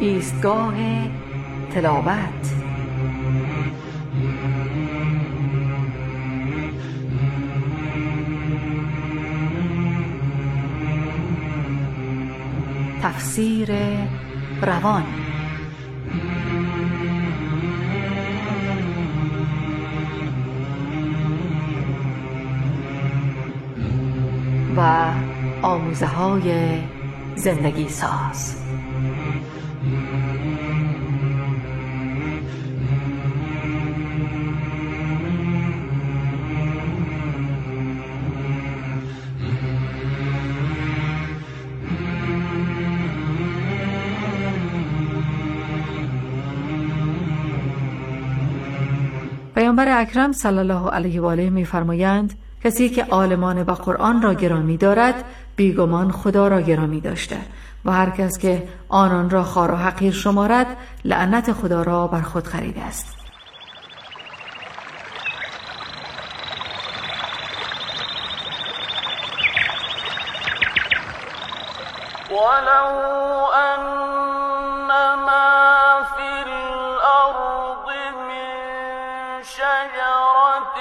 ایستگاه تلاوت. تفسیر روان. و آموزه های زندگی ساز. پیامبر اکرم صلی الله علیه و آله می‌فرمایند کسی که عالمان و قرآن را گرامی دارد بیگمان خدا را گرامی داشته و هر کس که آنان را خوار و حقیر شمارد لعنت خدا را بر خود خریده است. ولو أنما في الأرض من شجرة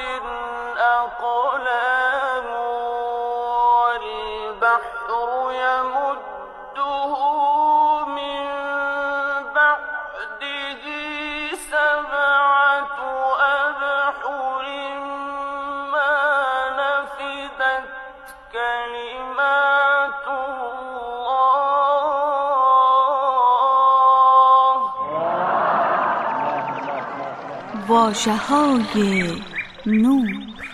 أقلام والبحر يمده من بعده سبعة أبحر ما نفدت كلمات واژه‌های نور.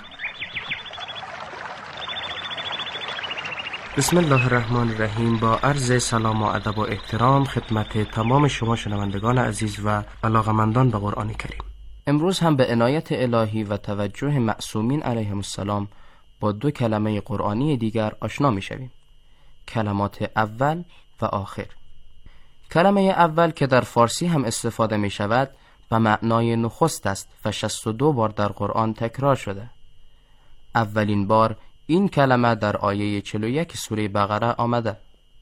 بسم الله الرحمن الرحیم. با عرض سلام و ادب و احترام خدمت تمام شما شنوندگان عزیز و علاقمندان به قرآن کریم. امروز هم به عنایت الهی و توجه معصومین علیهم السلام با دو کلمه قرآنی دیگر آشنا می شویم. کلمات اول و آخر. کلمه اول که در فارسی هم استفاده می شود و معنای نخست است و 62 بار در قرآن تکرار شده. اولین بار این کلمه در آیه 41 سوره بقره آمده.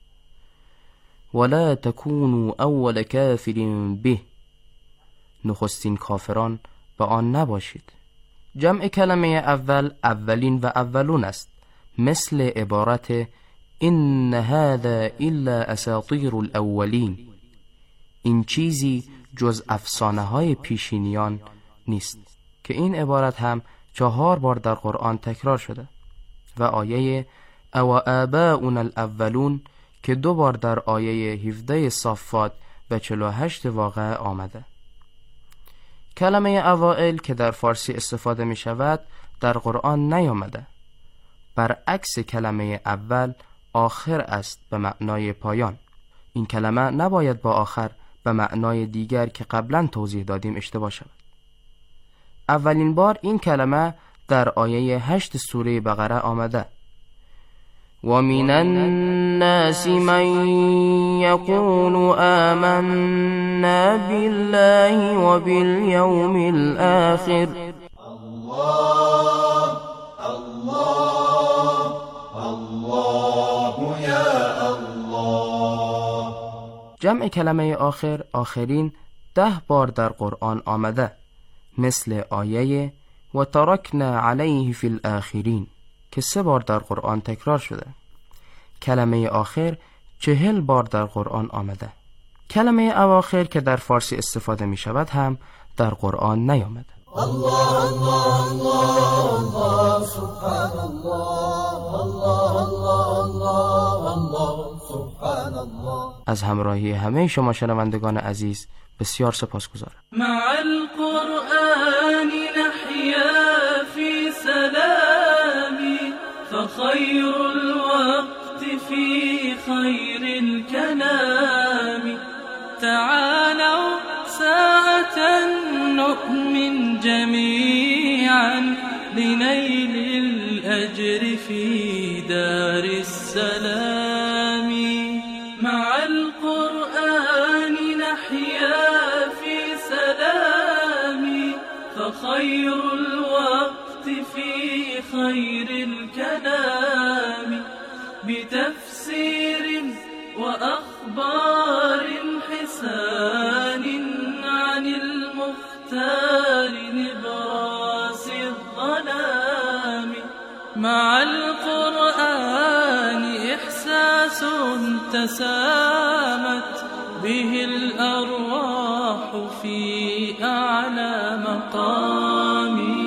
ولا تکونوا اول کافر به، نخستین کافران به آن نباشید. جمع کلمه اول اولین و اولون است، مثل عبارت ان هذا الا اساطیر الاولین، این چیزی جز افسانه های پیشینیان نیست، که این عبارت هم 4 بار در قرآن تکرار شده. و آیه او آباؤنا الاولون که 2 بار در آیه 17 صافات و 48 واقعه آمده. کلمه اوائل که در فارسی استفاده می شود در قرآن نیامده. برعکس کلمه اول آخر است به معنای پایان. این کلمه نباید با آخر به معنای دیگر که قبلا توضیح دادیم اشتباه شود. اولین بار این کلمه در آیه 8 سوره بقره آمده. و من الناس من یقول آمنا بالله و بالیوم الآخر. الله الله الله یا الله. جمع کلمه آخر آخرین 10 بار در قرآن آمده، مثل آیه و ترکنا علیه فی الاخرین که 3 بار در قرآن تکرار شده. کلمه آخر 40 بار در قرآن آمده. کلمه اواخر که در فارسی استفاده می شود هم در قرآن نیامده. الله الله الله الله سبحان الله الله الله الله سبحان الله. از همراهی همه شما شنوندگان عزیز بسیار سپاسگزارم. مع القرآن نحيا في سلام فخير الوقت في خير الكلام. تعالوا ساعة نؤمن جميعا لنيل الأجر في دار السلام. مع القرآن نحيا في سلام فخير الوقت في خير الكلام. بتفسير وأخبار حساب ثان عن المختار نبراس الظلام. مع القرآن إحساس تسامت به الأرواح في أعلى مقام.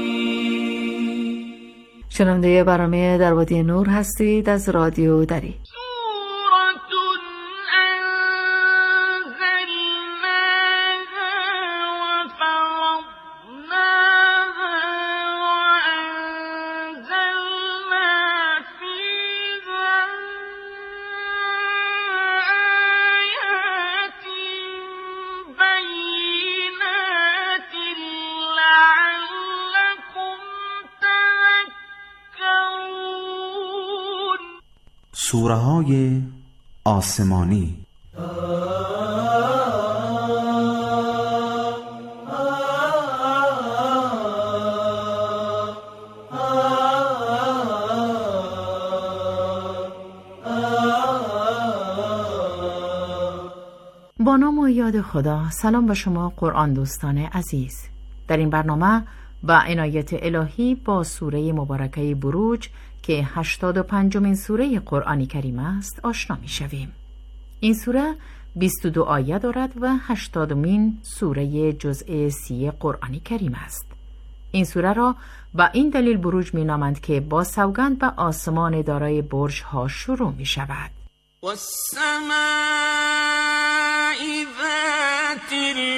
شنونده برنامه در وادی نور هستید از رادیو دری. سوره‌های آسمانی. با نام و یاد خدا. سلام به شما قرآن دوستان عزیز. در این برنامه با عنایت الهی با سوره مبارکه بروج که 85مین سوره قرآن کریم است آشنا می شویم. این سوره 22 آیه دارد و 80مین سوره جزء 30 قرآن کریم است. این سوره را با این دلیل بروج می نامند که با سوگند به آسمان دارای برج ها شروع می شود. والسماء ذات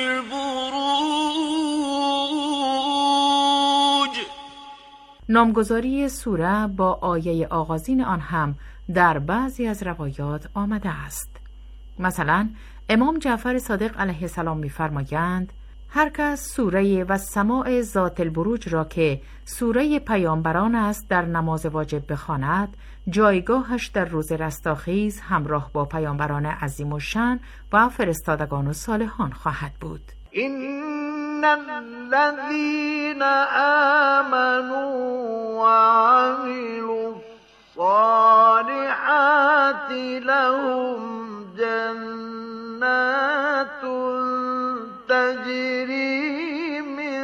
البروج. نامگذاری سوره با آیه آغازین آن هم در بعضی از روایات آمده است. مثلا امام جعفر صادق علیه السلام می‌فرمایند هر کس سوره والسماء ذات البروج را که سوره پیامبران است در نماز واجب بخواند، جایگاهش در روز رستاخیز همراه با پیامبران عظیم الشأن و فرستادگان و صالحان خواهد بود. إن الذين آمنوا وعملوا الصالحات لهم جنات تجري من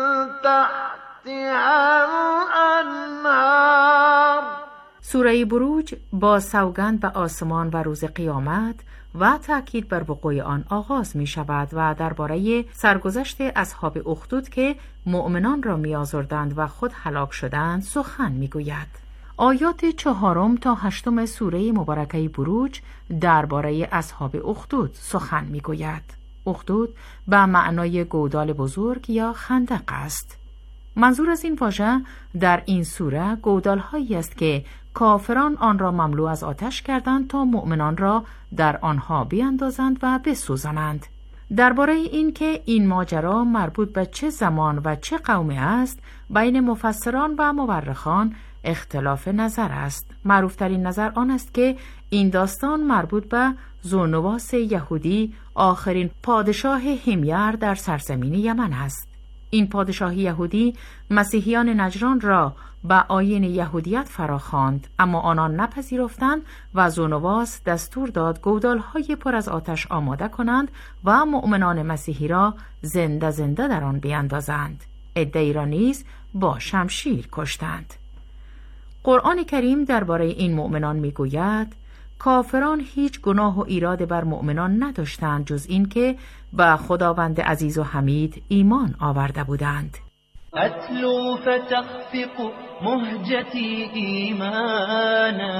تحتها الأنهار. سوره بروج با سوگند به آسمان و روز قیامت و تأکید بر وقوع آن آغاز می شود و درباره سرگذشت اصحاب اخدود که مؤمنان را می آزردند و خود هلاک شدند سخن می گوید. آیات 4 تا 8 سوره مبارکه بروج درباره اصحاب اخدود سخن می گوید. اخدود به معنای گودال بزرگ یا خندق است. منظور از این واژه در این سوره گودال‌هایی است که کافران آن را مملو از آتش کردند تا مؤمنان را در آنها بیاندازند و بسوزانند. درباره این که این ماجرا مربوط به چه زمان و چه قومی است بین مفسران و مورخان اختلاف نظر است. معروفترین نظر آن است که این داستان مربوط به ذوالنواس یهودی، آخرین پادشاه حمیر در سرزمین یمن است. این پادشاه یهودی مسیحیان نجران را به آیین یهودیت فراخواند، اما آنان نپذیرفتند و ذوالنواس دستور داد گودال‌های پر از آتش آماده کنند و مؤمنان مسیحی را زنده زنده در آن بیاندازند. عده‌ای را نیز با شمشیر کشتند. قرآن کریم درباره این مؤمنان میگوید کافران هیچ گناه و ایراد بر مؤمنان نداشتند جز این که به خداوند عزیز و حمید ایمان آورده بودند. أتلو فتخفق مهجتي إيمانا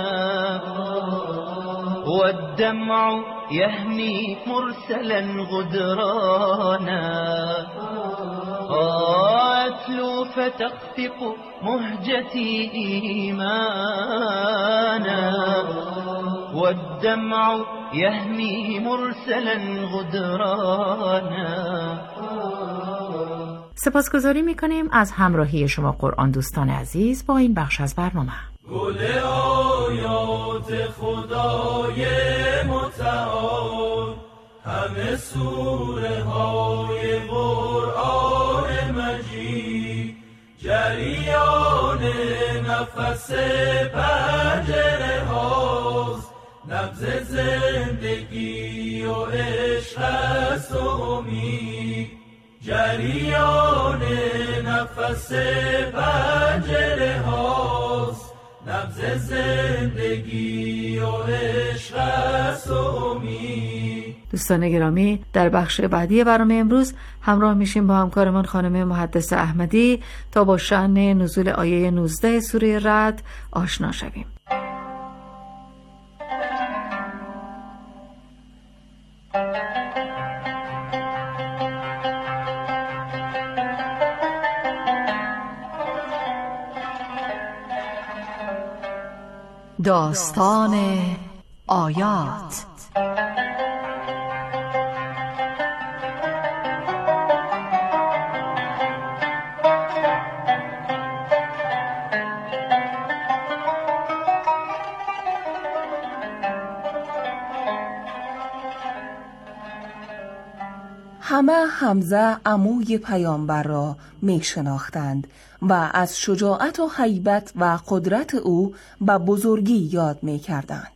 والدمع يهمي مرسلا غدرانا. أتلو فتخفق مهجتي إيمانا والدمع يهمي مرسلا غدرانا. سپاسگزاری می‌کنیم از همراهی شما قرآن دوستان عزیز با این بخش از برنامه. گل آیات خدای متعال همه سوره های قرآن مجید جریان نفس پنجره هاست نبض زندگی و عشق است و امید، جریان نفس پنجره هاست، نبض زندگی و عشق است و امید. دوستان گرامی، در بخش بعدی برنامه امروز همراه میشیم با همکارمان خانم محدث احمدی تا با شأن نزول آیه 19 سوره رعد آشنا شویم. داستان آیات. همه حمزه عموی پیامبر را می شناختند و از شجاعت و هیبت و قدرت او به بزرگی یاد می کردند.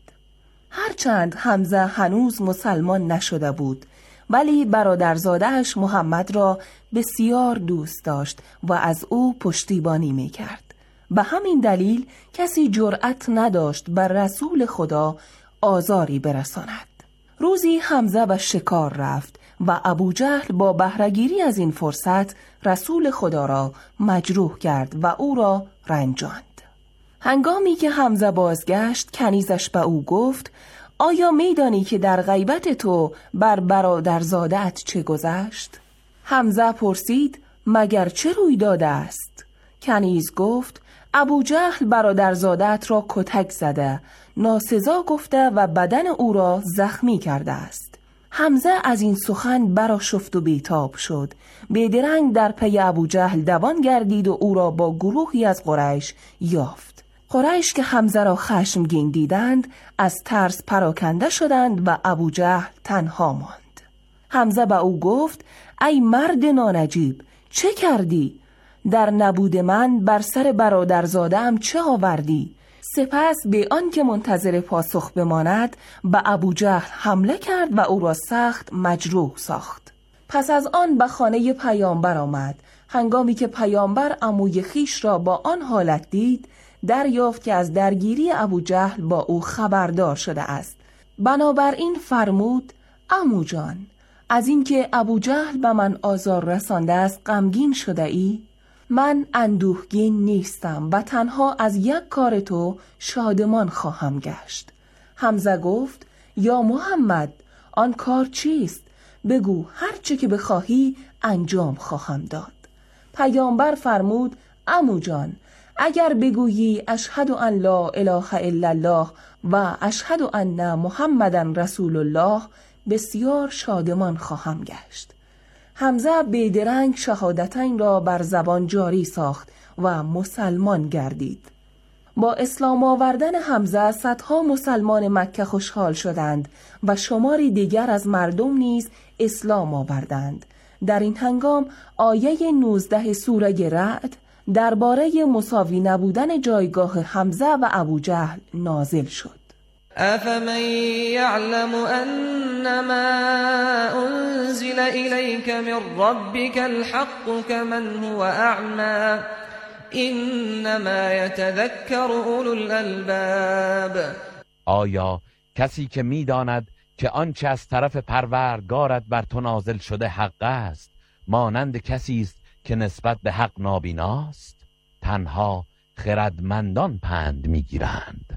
هرچند حمزه هنوز مسلمان نشده بود، ولی برادرزاده‌اش محمد را بسیار دوست داشت و از او پشتیبانی می کرد. به همین دلیل کسی جرأت نداشت بر رسول خدا آزاری برساند. روزی حمزه به شکار رفت و ابوجهل با بهره‌گیری از این فرصت رسول خدا را مجروح کرد و او را رنجاند. هنگامی که حمزه بازگشت، کنیزش به او گفت: آیا میدانی که در غیبت تو بر برادرزاده‌ات چه گذشت؟ حمزه پرسید: مگر چه روی داده است؟ کنیز گفت: ابوجهل برادرزاده‌ات را کتک زده، ناسزا گفته و بدن او را زخمی کرده است. حمزه از این سخن برآشفت و بیتاب شد. بیدرنگ در پی ابوجهل دوان گردید و او را با گروهی از قریش یافت. قریش که حمزه را خشمگین دیدند از ترس پراکنده شدند و ابوجهل تنها ماند. حمزه به او گفت: ای مرد نانجیب، چه کردی؟ در نبود من بر سر برادرزاده‌ام چه آوردی؟ سپس به آن که منتظر پاسخ بماند به ابوجهل حمله کرد و او را سخت مجروح ساخت. پس از آن به خانه پیامبر آمد. هنگامی که پیامبر عموی خیش را با آن حالت دید، دریافت که از درگیری ابوجهل با او خبردار شده است. بنابراین فرمود: عمو جان، از اینکه ابوجهل به من آزار رسانده است غمگین شده ای؟ من اندوهگین نیستم و تنها از یک کار تو شادمان خواهم گشت. حمزه گفت: یا محمد، آن کار چیست؟ بگو، هر چه که بخواهی انجام خواهم داد. پیامبر فرمود: عمو جان، اگر بگویی اشهد ان لا اله الا الله و اشهد ان محمدن رسول الله، بسیار شادمان خواهم گشت. حمزه بیدرنگ شهادتین را بر زبان جاری ساخت و مسلمان گردید. با اسلام آوردن حمزه صدها مسلمان مکه خوشحال شدند و شماری دیگر از مردم نیز اسلام آوردند. در این هنگام آیه 19 سوره رعد درباره مساوی نبودن جایگاه حمزه و ابوجهل نازل شد. أفمن يعلم أنما أنزل إليك من ربك الحق كمن هو أعمى إنما يتذكر أولو الألباب. آیا کسی که می‌داند که آنچه از طرف پروردگارت بر تو نازل شده حق است مانند کسی است که نسبت به حق نابیناست؟ تنها خردمندان پند می‌گیرند.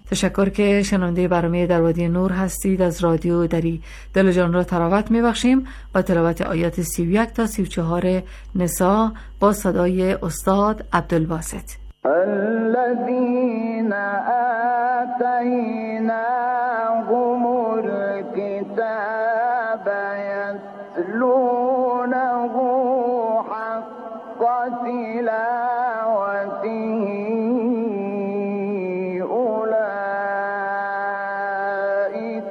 تشکر که شنونده برنامه در وادی نور هستید. از رادیو دری دل جان را تراوت میبخشیم با تلاوت آیات 31 تا 34 نساء با صدای استاد عبدالباسط. الذين آتيناهم الكتاب يتلونه حق تلاوته أولئك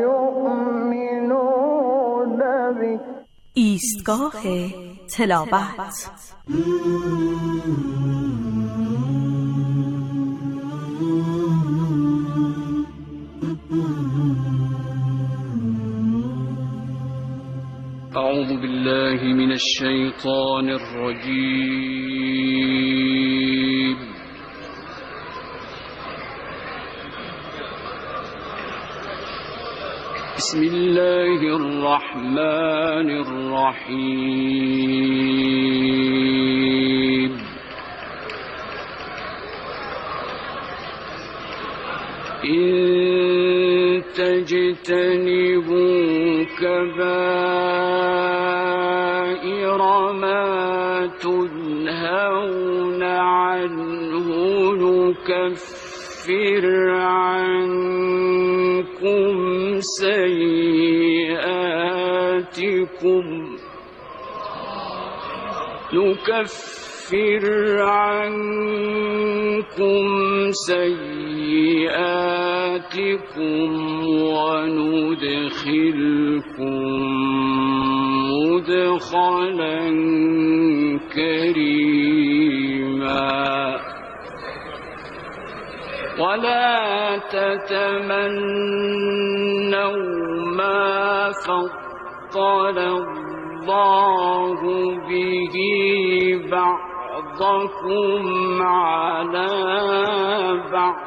يؤمنون به. ایستگاه تلاوت. أعوذ بالله من الشيطان الرجيم. بسم الله الرحمن الرحيم. إن تجتنبوا كبائر ما تنهون عنه نكفر عنكم سيئاتكم وندخلكم مدخلا كريما. ولا تتمنوا ما فضل الله به بعضكم على بعض.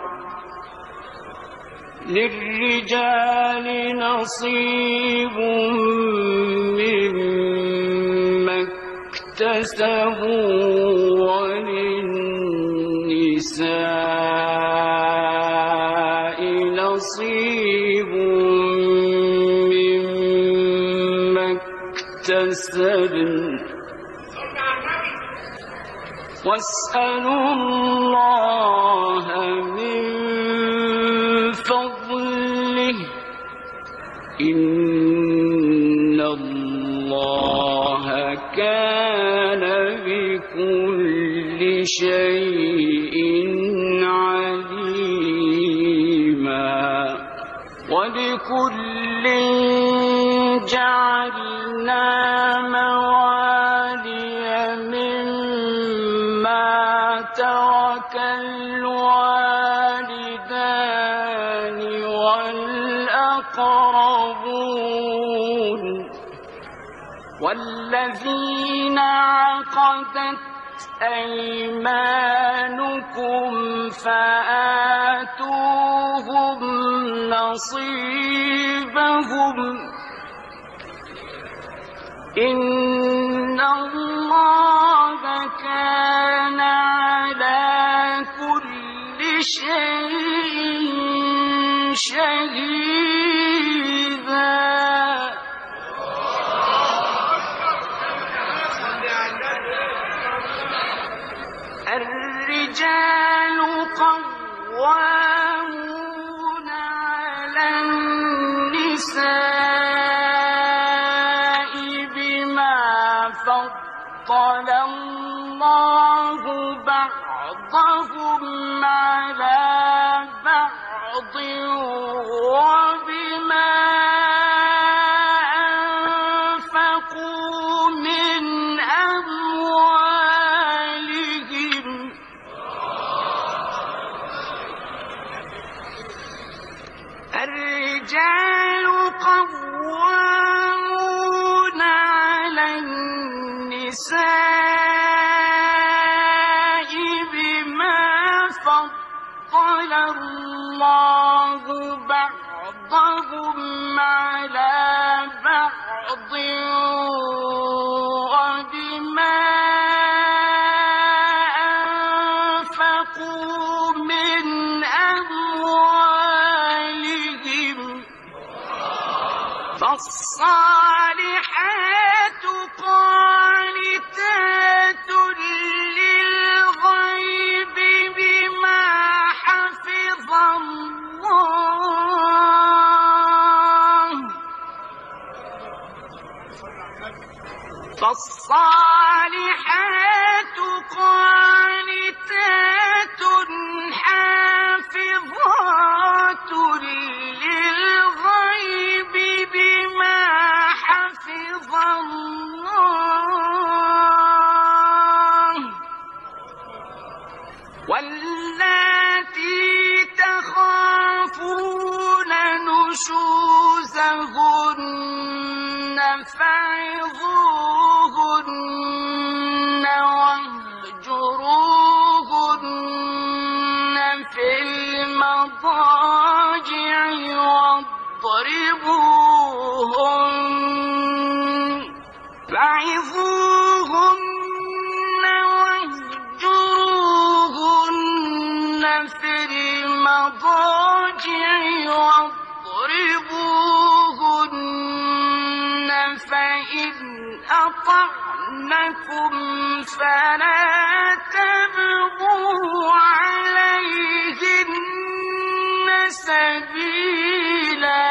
للرجال نصيب مما اكتسبوا وللنساء نصيب مما اكتسبن واسألوا الله من فضله إن الله كان بكل شيء عليما. ولكل جعلنا موالي مما ترك الوالدان والأقربون والذين عقدت أيمانكم فآتوهم نصيبهم إن الله كان على كل شيء شهيدا. الرجال قوامون على النساء بما فضل الله بعضهم على بعض وبما أنفقوا من أموالهم. الرجال قوامون على النساء بما فضل الله بعضهم على بعض وبما أنفقوا من أموالهم. فالصالحات قانتات للغيب بما حفظ الله فالصالحات قانتات حافظات للغيب بما حفظ الله واللاتي تخافون نشوزهن فعظوهن واهجروهن في المضاجع واضربوهن فعظوهن واهجروهن في المضاجع واضربوهن فإن أطعنكم فلا تبغوا عليهن سبيلا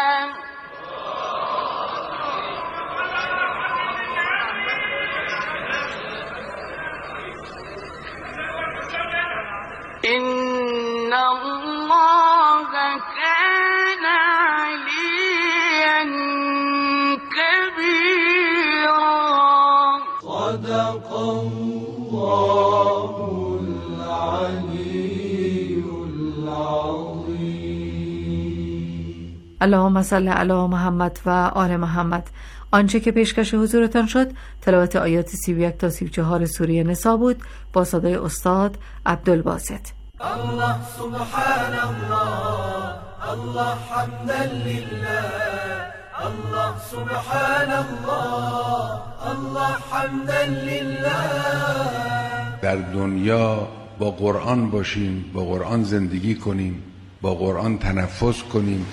إن الله كان عليا كبيرا صدق الله العلي العظيم. اللهم صل علی محمد و آل محمد. آنچه که پیشکش حضورتان شد تلاوت آیات 31 تا 34 سوره نساء بود با صدای استاد عبدالباسط. الله سبحان الله الله حمدا لله الله سبحان الله الله حمدا لله. در دنیا با قرآن باشیم، با قرآن زندگی کنیم، با قرآن تنفس کنیم.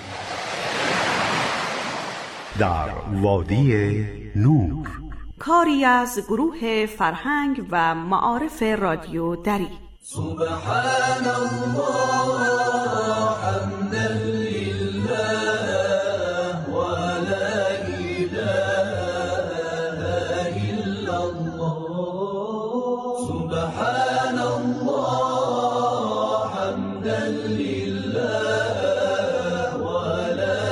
در وادی نور، کاری از گروه فرهنگ و معارف رادیو دری. سبحان الله حمدا لله و لا اله الا الله. سبحان الله حمدا لله و لا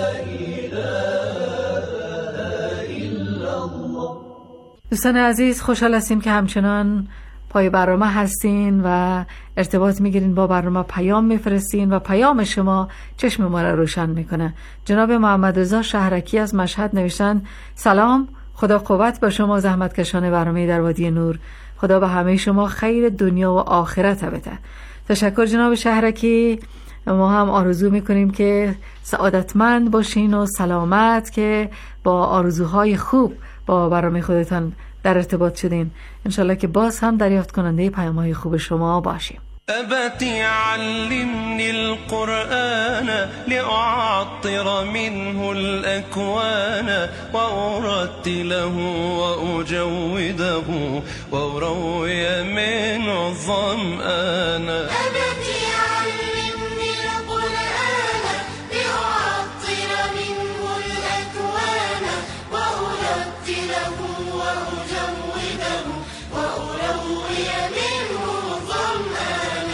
اله الا الله. دوستان عزیز، خوشحال هستیم که همچنان پای برنامه هستین و ارتباط میگیرین با برنامه، پیام میفرستین و پیام شما چشم ما را روشن میکنه. جناب محمد رضا شهرکی از مشهد نوشتن: سلام، خدا قوت با شما زحمتکشان برنامه در وادی نور. خدا به همه شما خیر دنیا و آخرت بده. تشکر جناب شهرکی. ما هم آرزو میکنیم که سعادتمند باشین و سلامت، که با آرزوهای خوب با برنامه خودتان در ارتباط شدین. انشالله که باز هم دریافت کننده پیام‌های خوب شما باشیم. أبتي علمني القرآن لأعطر منه الأكوان وأرتله وأجوده وأروي منه الظمآن. أبتي علمني القرآن لأعطر منه الأكوان وأرتله وأجوده وأروي منه الظمآن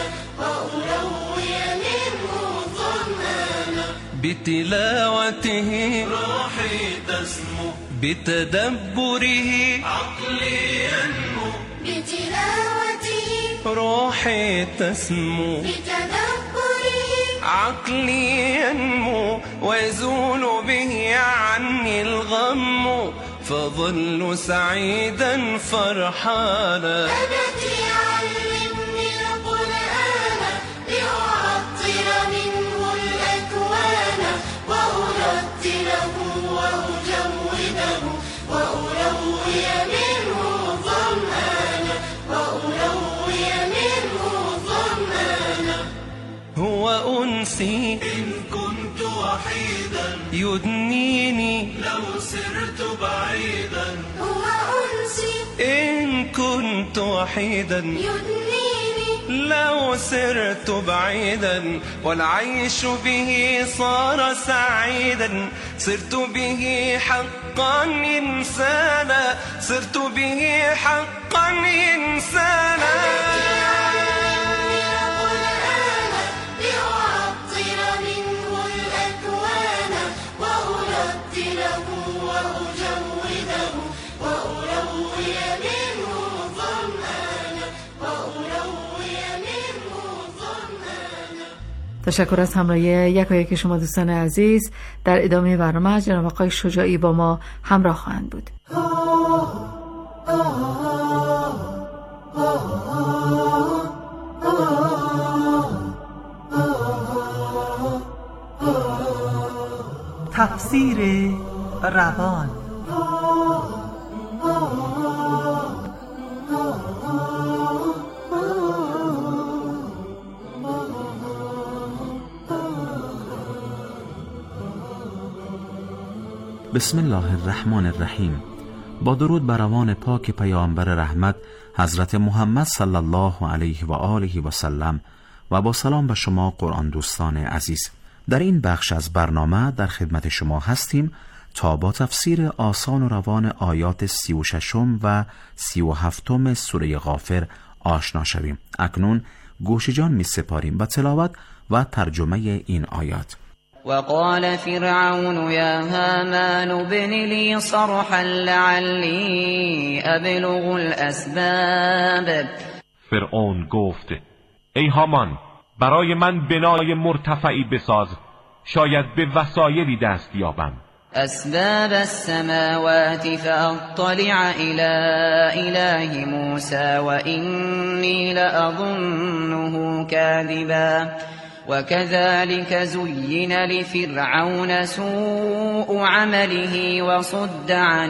بتلاوته روحي تسمو بتدبره عقلي ينمو بتلاوته روحي تسمو بتدبره عقلي ينمو ويزول به عني الغم فظل سعيدا فرحانا. أبتي علمني القرآن لأعطر منه الأكوان وأرتله وأجوده وأروي منه الظمآن وأروي منه الظمآن. هو أنسي إن كنت وحيدا يدنيني لو سرت بعيدا هو أنسي إن كنت وحيدا يدنيني لو سرت بعيدا والعيش به صار سعيدا صرت به حقا إنسانا صرت به حقا إنسانا تشکر از همراهی یکایک شما دوستان عزیز. در ادامه برنامه جناب آقای شجاعی با ما همراه خواهند بود. تفسیر روان. بسم الله الرحمن الرحیم. با درود بر روان پاک پیامبر رحمت حضرت محمد صلی الله علیه و آله و سلم و با سلام به شما قرآن دوستان عزیز. در این بخش از برنامه در خدمت شما هستیم تا با تفسیر آسان و روان آیات 36 و 37 سوره غافر آشنا شویم. اکنون گوش جان می سپاریم به تلاوت و ترجمه این آیات. وقال فرعون يا هامان ابن لي صرحا لعلي ابلغ الاسباب. فرعون گفت ای هامان برای من بنای مرتفعی بساز شاید به وسایلی دست یابم. اسباب السماوات فاطلع الى اله موسى واني لاظنه كاذبا وكذلك زين لفرعون سوء عمله وصد عن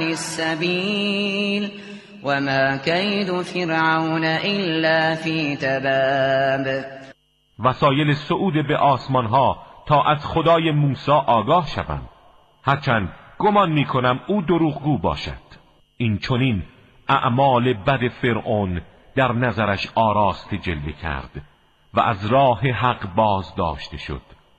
السبيل وما كيد فرعون إلا في تباب. وسایل صعود به آسمان ها تا از خدای موسی آگاه شوم، هرچند گمان می کنم او دروغگو باشد. این چنین اعمال بد فرعون در نظرش آراسته جلوه کرد و از راه حق باز داشته شد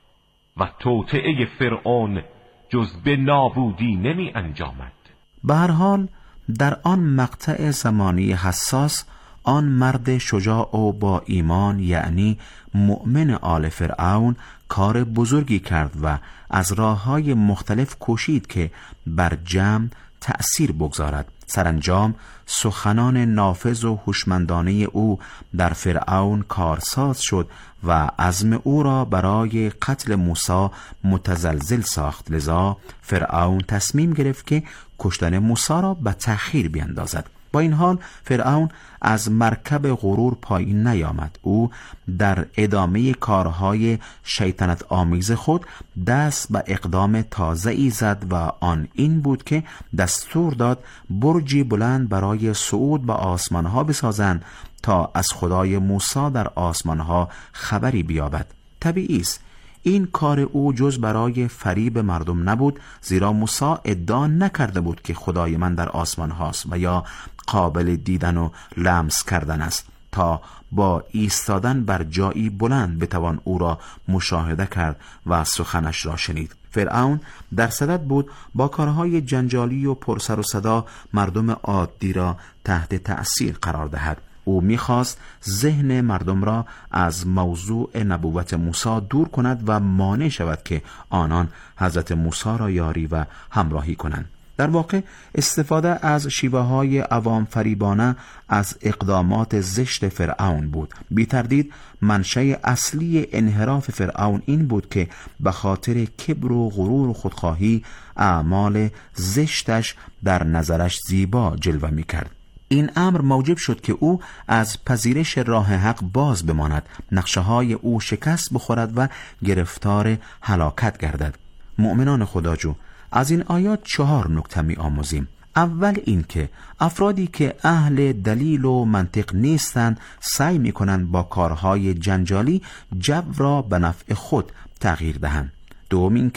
و توطئه فرعون جز به نابودی نمی انجامد. به هر حال در آن مقطع زمانی حساس آن مرد شجاع و با ایمان یعنی مؤمن آل فرعون کار بزرگی کرد و از راه‌های مختلف کوشید که بر جمع تأثیر بگذارد. سرانجام سخنان نافذ و هوشمندانه او در فرعون کارساز شد و عزم او را برای قتل موسی متزلزل ساخت. لذا فرعون تصمیم گرفت که کشتن موسی را به تأخیر بیندازد. با این حال فرعون از مرکب غرور پایین نیامد. او در ادامه کارهای شیطنت آمیز خود دست به اقدام تازه‌ای زد و آن این بود که دستور داد برجی بلند برای صعود به آسمانها بسازند تا از خدای موسی در آسمانها خبری بیابد. طبیعی است این کار او جز برای فریب مردم نبود، زیرا موسی ادعا نکرده بود که خدای من در آسمان هاست و یا قابل دیدن و لمس کردن است تا با ایستادن بر جایی بلند بتوان او را مشاهده کرد و سخنش را شنید. فرعون در صدد بود با کارهای جنجالی و پرسر و صدا مردم عادی را تحت تأثیر قرار دهد. او می‌خواست ذهن مردم را از موضوع نبوت موسی دور کند و مانع شود که آنان حضرت موسی را یاری و همراهی کنند. در واقع استفاده از شیوه‌های عوام فریبانه از اقدامات زشت فرعون بود. بی تردید منشأ اصلی انحراف فرعون این بود که به خاطر کبر و غرور و خودخواهی اعمال زشتش در نظرش زیبا جلوه می‌کرد. این امر موجب شد که او از پذیرش راه حق باز بماند، نقشه‌های او شکست بخورد و گرفتار هلاکت گردد. مؤمنان خداجو، از این آیات 4 نکته می آموزیم. اول این که افرادی که اهل دلیل و منطق نیستند سعی می کنند با کارهای جنجالی جو را به نفع خود تغییر دهند. دوم این که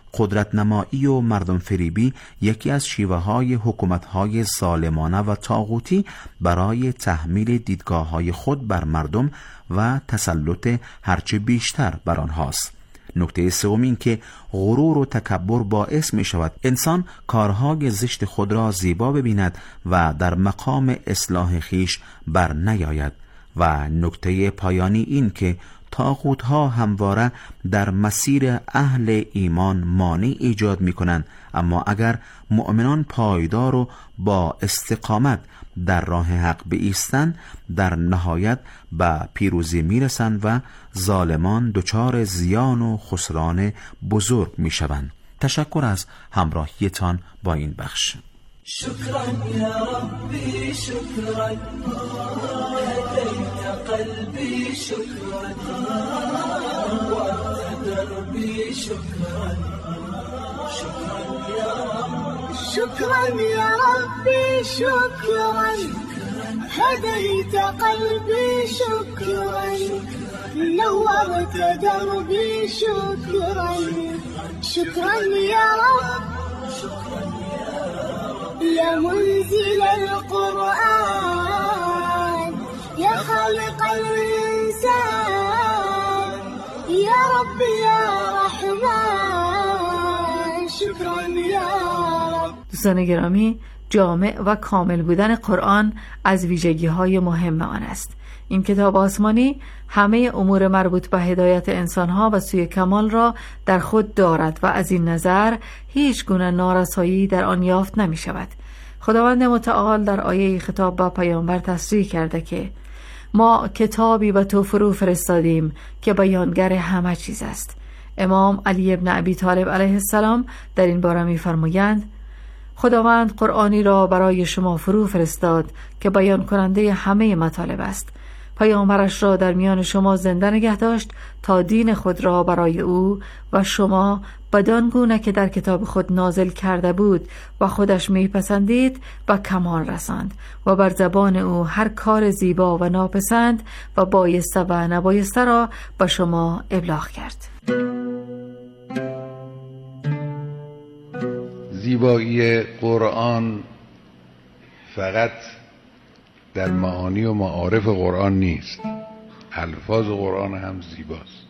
قدرت نمایی و مردم فریبی یکی از شیوه های حکومت های ظالمانه و طاغوتی برای تحمیل دیدگاه های خود بر مردم و تسلط هرچه بیشتر بر آنهاست. نکته سوم این که غرور و تکبر باعث می شود انسان کارهای زشت خود را زیبا ببیند و در مقام اصلاح خیش بر نیاید. و نکته پایانی این که طاغوت‌ها همواره در مسیر اهل ایمان مانع ایجاد می‌کنند، اما اگر مؤمنان پایدار و با استقامت در راه حق بایستند، در نهایت به پیروزی میرسند و ظالمان دچار زیان و خسران بزرگ میشوند. تشکر از همراهیتان با این بخش. شكرا يا ربي شكرا هديت قلبي شكرا وأنت دربي شكرا شكرا يا رب شكرا يا ربي شكرا هديت قلبي شكرا نورت دربي شكرا شكرا يا رب يا منزل القرآن يا خالق الإنسان يا رب يا رحمن شكرا يا رب. دوستان گرامی، جامع و کامل بودن قرآن از ویژگی‌های مهم آن است. این کتاب آسمانی همه امور مربوط به هدایت انسانها و سوی کمال را در خود دارد و از این نظر هیچ گونه نارسایی در آن یافت نمی شود. خداوند متعال در آیه خطاب با پیامبر تصریح کرده که ما کتابی به تو فرو فرستادیم که بیانگر همه چیز است. امام علی ابن ابی طالب علیه السلام در این باره می فرمایند خداوند قرآنی را برای شما فرو فرستاد که بیان کننده همه مطالب است. پیامبرش را در میان شما زنده نگه داشت تا دین خود را برای او و شما بدان گونه که در کتاب خود نازل کرده بود و خودش میپسندید و کمال رساند و بر زبان او هر کار زیبا و ناپسند و بایسته و نبایسته را به شما ابلاغ کرد. زیبایی قرآن فقط در معانی و معارف قرآن نیست، الفاظ قرآن هم زیباست.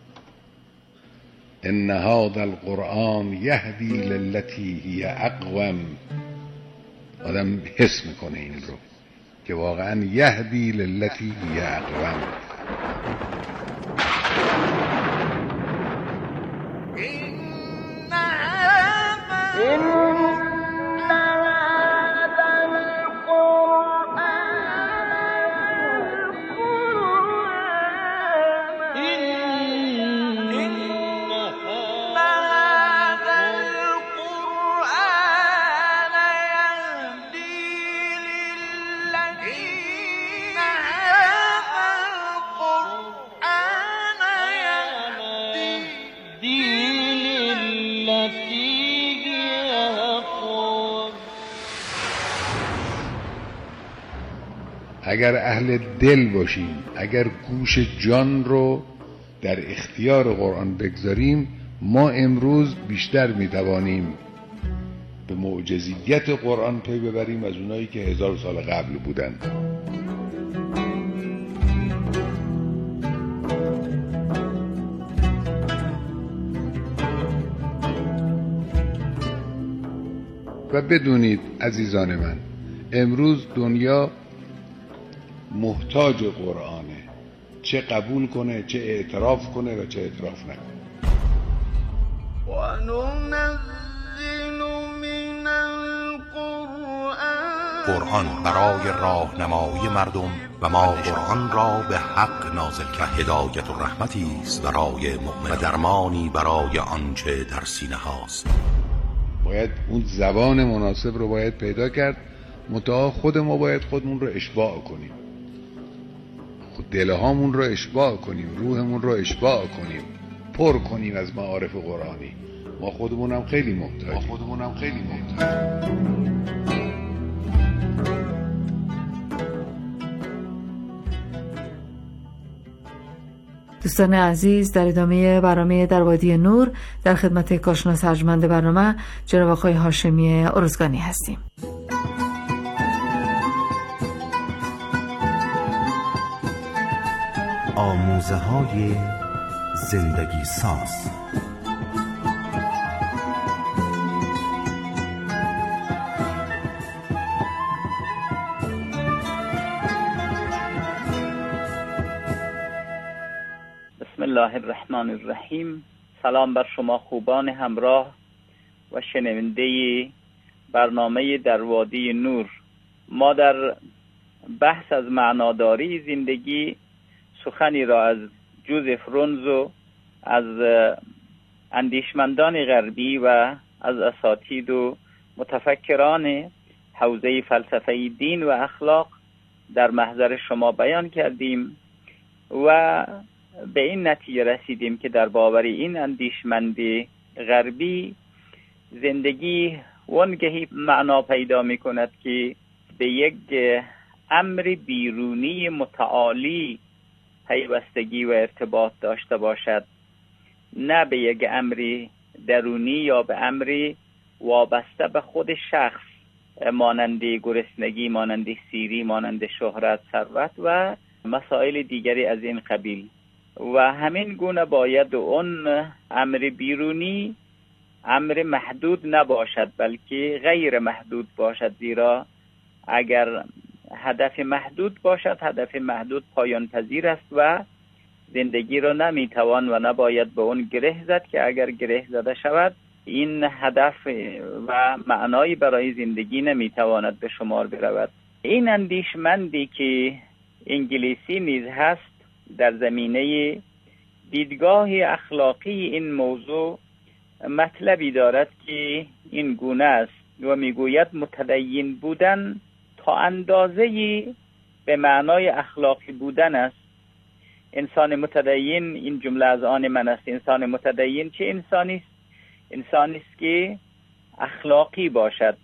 ان هذا القرآن یهدی للتی هی اقوم. آدم حس میکنه این رو که واقعا یهدی للتی هی اقوم. اگر اهل دل باشیم، اگر گوش جان رو در اختیار قرآن بگذاریم، ما امروز بیشتر میتوانیم به معجزیت قرآن پی ببریم از اونایی که 1000 سال قبل بودند. و بدونید عزیزان من، امروز دنیا محتاج قرآنه، چه قبول کنه، چه اعتراف کنه و چه اعتراف نکنه. قرآن برای راهنمایی مردم و ما قرآن را به حق نازل کرد. هدایت و رحمتی است برای مؤمن و درمانی برای آنچه در سینه هاست. باید اون زبان مناسب رو باید پیدا کرد، منتها خود ما باید خودمون رو اشباع کنیم، دلهامون رو اشباع کنیم، روحمون رو اشباع کنیم، پر کنیم از معارف قرآنی. ما خودمونم خیلی محتاجیم. دوستان عزیز، در ادامه برنامه در وادی نور در خدمت کارشناس ارجمند برنامه جناب آقای هاشمی ارزگانی هستیم. آموزه های زندگی ساز. بسم الله الرحمن الرحیم. سلام بر شما خوبان همراه و شنونده برنامه در وادی نور. ما در بحث از معناداری زندگی سخنی را از جوزف رونزو، از اندیشمندان غربی و از اساتید و متفکران حوزه فلسفه دین و اخلاق در محضر شما بیان کردیم و به این نتیجه رسیدیم که در باور این اندیشمند غربی زندگی وانگهی معنا پیدا می کند که به یک امر بیرونی متعالی پیوستگی و ارتباط داشته باشد، نه به یک امر درونی یا به امری وابسته به خود شخص مانند گرسنگی، مانند سیری، مانند شهرت، ثروت و مسائل دیگری از این قبیل. و همین گونه باید اون امر بیرونی امر محدود نباشد بلکه غیر محدود باشد، زیرا اگر هدف محدود باشد، هدف محدود پایان پذیر است و زندگی را نمیتوان و نباید به اون گره زد که اگر گره زده شود این هدف و معنایی برای زندگی نمیتواند به شمار برود. این اندیشمندی که انگلیسی نیز هست در زمینه دیدگاه اخلاقی این موضوع مطلبی دارد که این گونه است و میگوید متدین بودن تا اندازه‌ای به معنای اخلاقی بودن است. انسان متدین، این جمله از آن من است، انسان متدین چه انسانی است؟ انسانی است که اخلاقی باشد.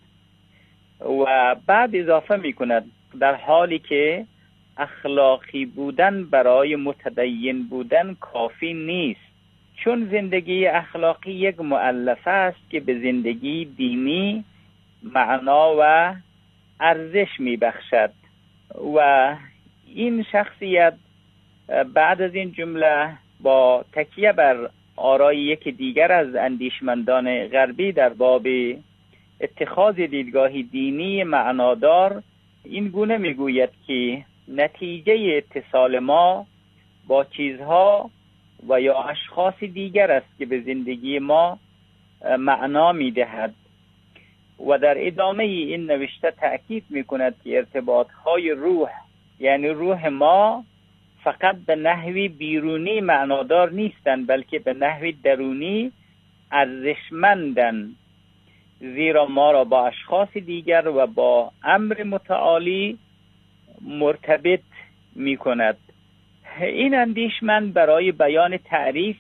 و بعد اضافه میکند در حالی که اخلاقی بودن برای متدین بودن کافی نیست، چون زندگی اخلاقی یک مؤلفه است که به زندگی دینی معنا و ارزش میبخشد. و این شخصیت بعد از این جمله با تکیه بر آرای یک دیگر از اندیشمندان غربی در باب اتخاذ دیدگاهی دینی معنادار این گونه میگوید که نتیجه اتصال ما با چیزها و یا اشخاص دیگر است که به زندگی ما معنا میدهد. و در ادامه این نوشته تأکید میکند که ارتباطهای روح، یعنی روح ما، فقط به نحوی بیرونی معنادار نیستند بلکه به نحوی درونی ارزشمندند، زیرا ما را با اشخاص دیگر و با امر متعالی مرتبط می کند. این اندیشمند برای بیان تعریف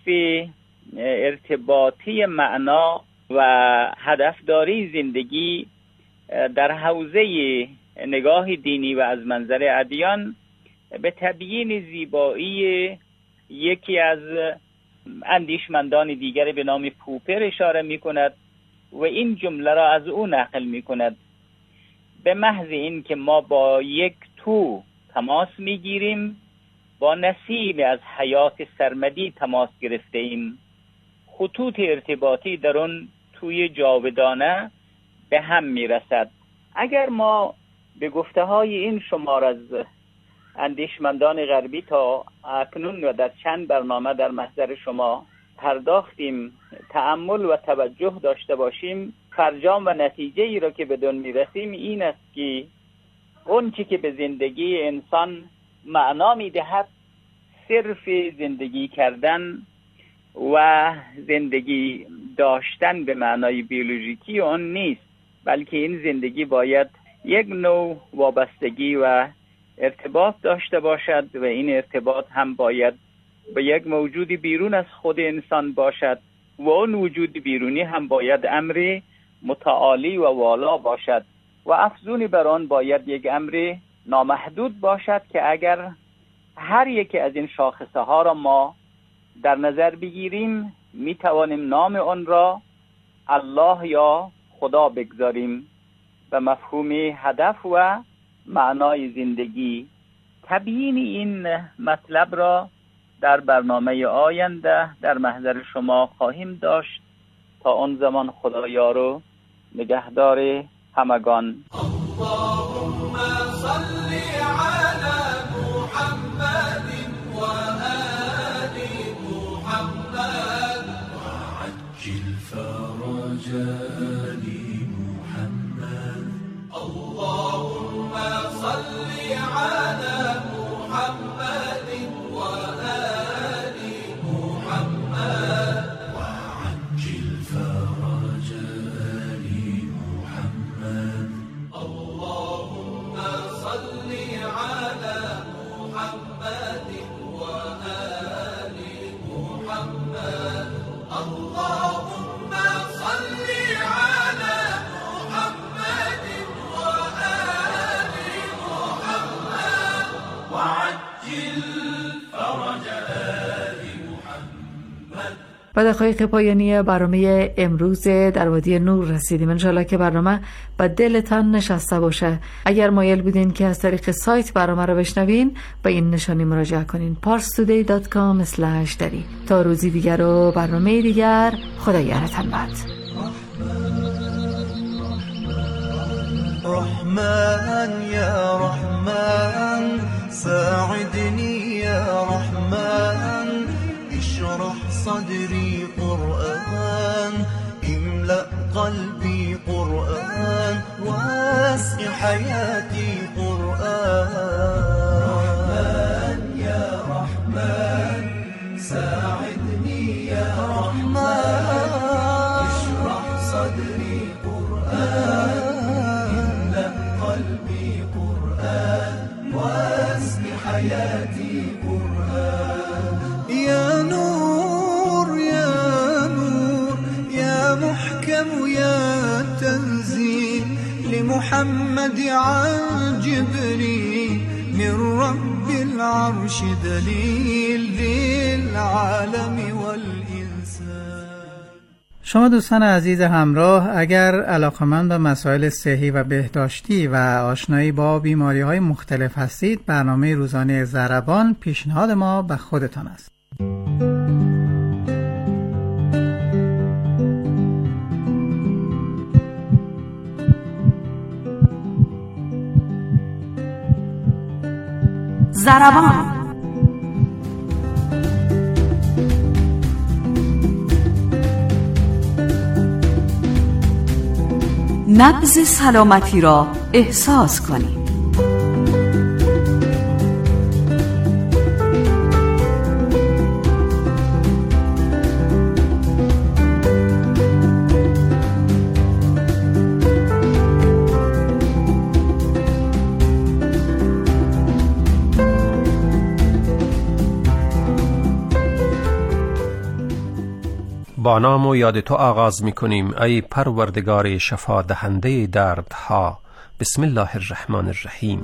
ارتباطی معنا و هدفداری زندگی در حوزه نگاه دینی و از منظر ادیان به تبیین زیبایی یکی از اندیشمندان دیگر به نام پوپر اشاره می کند و این جمله را از او نقل می کند: به محض این که ما با یک تو تماس می گیریم با نسیم از حیات سرمدی تماس گرفته ایم. خطوط ارتباطی در اون توی جاودانه به هم می رسد. اگر ما به گفته های این شمار از اندیشمندان غربی تا اکنون و در چند برنامه در محضر شما پرداختیم، تأمل و توجه داشته باشیم، فرجام و نتیجه ای را که بدون می رسیم این است که اون چی که به زندگی انسان معنا می دهد صرف زندگی کردن و زندگی داشتن به معنای بیولوژیکی اون نیست، بلکه این زندگی باید یک نوع وابستگی و ارتباط داشته باشد و این ارتباط هم باید به یک موجودی بیرون از خود انسان باشد و اون وجود بیرونی هم باید امر متعالی و والا باشد و افزونی بر آن باید یک امر نامحدود باشد که اگر هر یکی از این شاخصه ها را ما در نظر بگیریم می توانیم نام آن را الله یا خدا بگذاریم و مفهوم هدف و معنای زندگی. تبیین این مطلب را در برنامه آینده در محضر شما خواهیم داشت. تا آن زمان خدایا رو نگهدار همگان. اللهم صل على محمد و آل محمد وعجل فرج آل محمد. اللهم صل على محمد و آل محمد وعجل فرج آل محمد. اللهم صل على محمد و آل محمد. اللهم صل على محمد و آل محمد وعجل فرج آل محمد. و دقایق پایانی برنامه امروز در وادی نور رسیدیم. انشالله که برنامه به دلتان نشسته باشه. اگر مایل بودین که از طریق سایت برنامه رو بشنوین به این نشانی مراجعه کنین: parstoday.com/dari. تا روزی دیگر و برنامه دیگر، خدا یارتان باد. رحمن یا رحمن ساعدني يا رحمن اشرح صدري قرآن املأ قلبي قرآن واسع حياتي قرآن. رحمن يا رحمن ساعدني يا رحمن اشرح صدري قرآن املأ قلبي قرآن واسع حياتي قرآن. يا نور يا نور يا محكم يا تنزيل لمحمد عن جبريل من رب العرش دليل للعالم والإنسان. شما دوستان عزیز همراه، اگر علاقمند به مسائل صحی و بهداشتی و آشنایی با بیماری‌های مختلف هستید، برنامه روزانه ضربان پیشنهاد ما به خودتان است. ضربان نبض سلامتی را احساس کنید. با نام و یاد تو آغاز می کنیم ای پروردگار شفا دهنده دردها. بسم الله الرحمن الرحیم.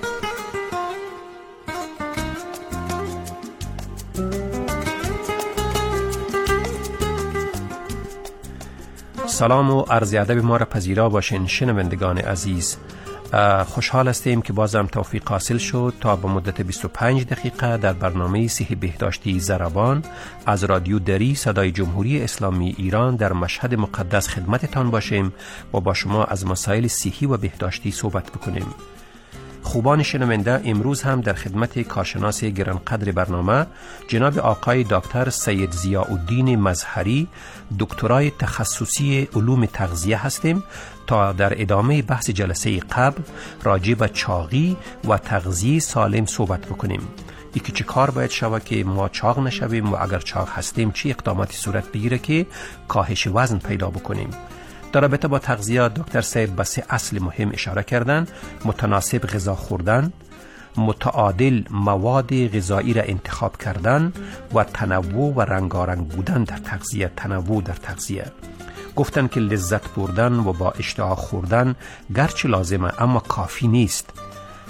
سلام و عرض ادب ما را پذیرا باشین شنوندگان عزیز. خوشحال هستیم که بازم توفیق حاصل شد تا به مدت 25 دقیقه در برنامه صحی بهداشتی ضربان از رادیو دری صدای جمهوری اسلامی ایران در مشهد مقدس خدمتتان باشیم و با شما از مسائل صحی و بهداشتی صحبت بکنیم. خوبان شنونده، امروز هم در خدمت کارشناس گرانقدر برنامه جناب آقای دکتر سید ضیاءالدین مظهری، دکترای تخصصی علوم تغذیه هستیم تا در ادامه بحث جلسه قبل راجع به چاقی و تغذیه سالم صحبت بکنیم. یکی چه کار باید شود که ما چاق نشویم و اگر چاق هستیم چه اقداماتی صورت بگیره که کاهش وزن پیدا بکنیم. در رابطه با تغذیه دکتر صاحب به 3 اصل مهم اشاره کردن: متناسب غذا خوردن، متعادل مواد غذایی را انتخاب کردن و تنوع و رنگارنگ بودن در تغذیه. تنوع در تغذیه گفتن که لذت بردن و با اشتها خوردن گرچه لازمه اما کافی نیست.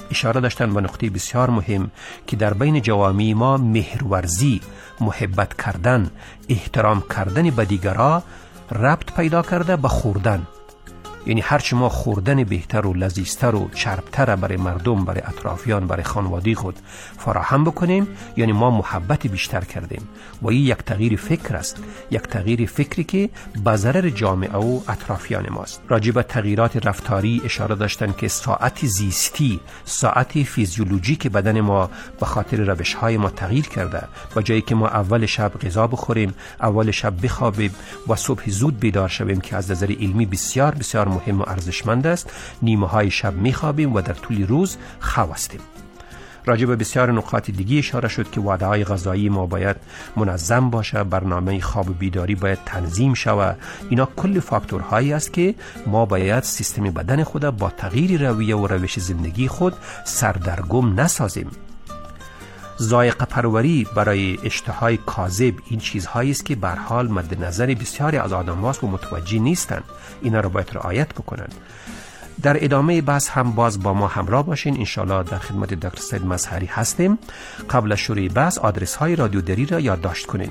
اشاره داشتن به نقطه بسیار مهم که در بین جوامع ما مهرورزی، محبت کردن، احترام کردن به دیگرها ربط پیدا کرده به خوردن. یعنی هرچی ما خوردن بهتر و لذیذتر و چربتر برای مردم، برای اطرافیان، برای خانواده خود فراهم بکنیم، یعنی ما محبت بیشتر کردیم و این یک تغییر فکر است، یک تغییر فکری که به ضرر جامعه و اطرافیان ماست. راجع به تغییرات رفتاری اشاره داشتن که ساعت زیستی، ساعت فیزیولوژیک بدن ما به خاطر روش‌های ما تغییر کرده. با جایی که ما اول شب غذا بخوریم، اول شب بخوابیم و صبح زود بیدار شویم که از نظر علمی بسیار بسیار مهم و ارزشمند است، نیمه های شب میخوابیم و در طول روز خو هستیم. راجع به بسیار نکات دیگه اشاره شد که وعده های غذایی ما باید منظم باشه، برنامه خواب و بیداری باید تنظیم شود. اینا کل فاکتورهایی است که ما باید سیستم بدن خود با تغییر رویه و روش زندگی خود سردرگم نسازیم. ذائقه پروری برای اشتهای کاذب این چیزهایی است که به هر حال مد نظر بسیاری از آدم‌ها و متوجه نیستند. اینا رو باید رعایت بکنند. در ادامه بحث هم باز با ما همراه باشین. انشالله در خدمت دکتر سید مظهری هستیم. قبل از شروع بحث آدرس های رادیو دری را یادداشت کنین: